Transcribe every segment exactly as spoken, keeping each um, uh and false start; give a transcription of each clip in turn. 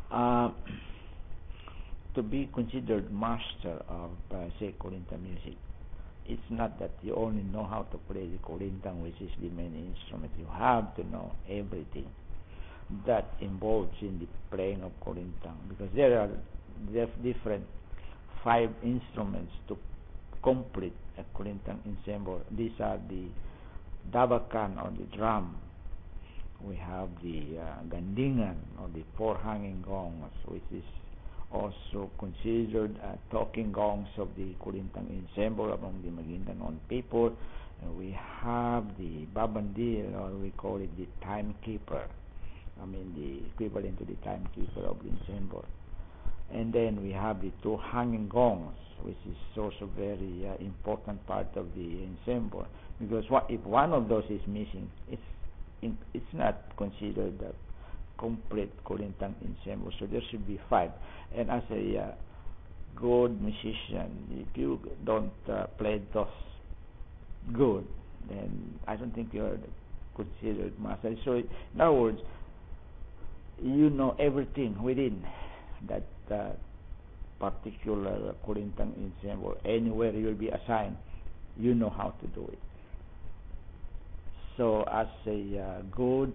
Uh, to be considered master of, uh, say, Kulintan music, it's not that you only know how to play the Kulintan, which is the main instrument. You have to know everything that involves in the playing of Kulintan, because there are there are different five instruments to complete a Kulintan ensemble. These are the dabakan or the drum. We have the uh, gandingan or the four hanging gongs, which is also considered uh, talking gongs of the Kulintan ensemble among the Maguindanon people. And we have the babandil, or we call it the timekeeper. I mean the equivalent to the timekeeper of the ensemble. And then we have the two hanging gongs, which is also very uh, important part of the ensemble. Because what if one of those is missing, it's in, it's not considered a complete Kulintan ensemble. So there should be five. And as a uh, good musician, if you don't uh, play those good, then I don't think you're considered master. So in other words, you know everything within that uh, particular Kulintan ensemble. Anywhere you'll be assigned, you know how to do it. So as a uh, good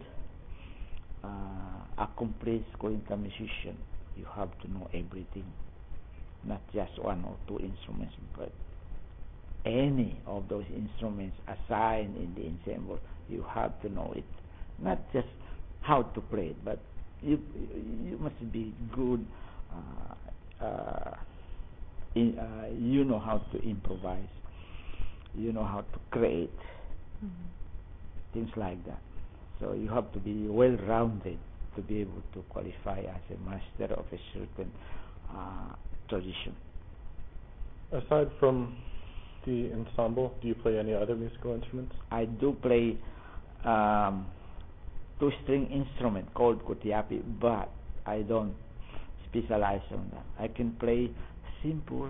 uh, accomplished Kulintan musician, you have to know everything, not just one or two instruments, but any of those instruments assigned in the ensemble. You have to know it, not just how to play it, but you you must be good. Uh, uh, in, uh, you know how to improvise. You know how to create. Mm-hmm. Things like that. So you have to be well-rounded to be able to qualify as a master of a certain uh, tradition. Aside from the ensemble, do you play any other musical instruments? I do play um, two-string instrument called kutiapi, but I don't specialize on that. I can play simple,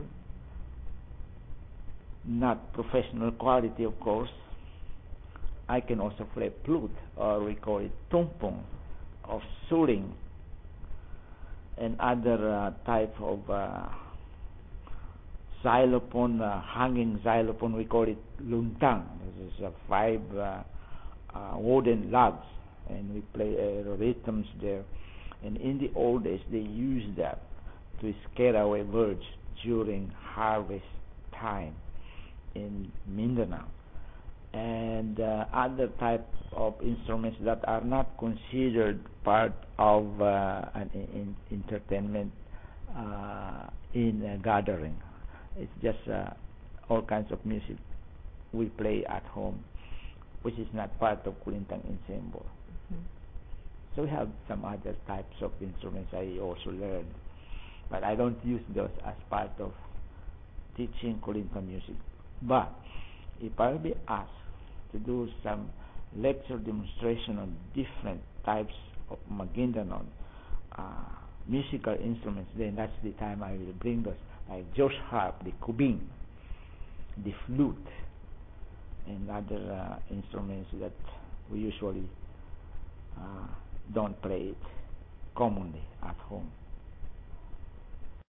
not professional quality, of course. I can also play flute, or we call it tumpong, of suling, and other uh, type of uh, xylophone, uh, hanging xylophone. We call it luntang. This is uh, five uh, uh, wooden logs, and we play uh, rhythms there. And in the old days, they used that to scare away birds during harvest time in Mindanao. And uh, other type of instruments that are not considered part of uh, an in, in entertainment uh, in a gathering. It's just uh, all kinds of music we play at home, which is not part of Kulintan ensemble. Mm-hmm. So we have some other types of instruments I also learned, but I don't use those as part of teaching Kulintan music. But if I'll be asked to do some lecture demonstration on different types of Maguindanon uh, musical instruments, then that's the time I will bring those, like Josh harp, the kubing, the flute, and other uh, instruments that we usually uh, don't play it commonly at home.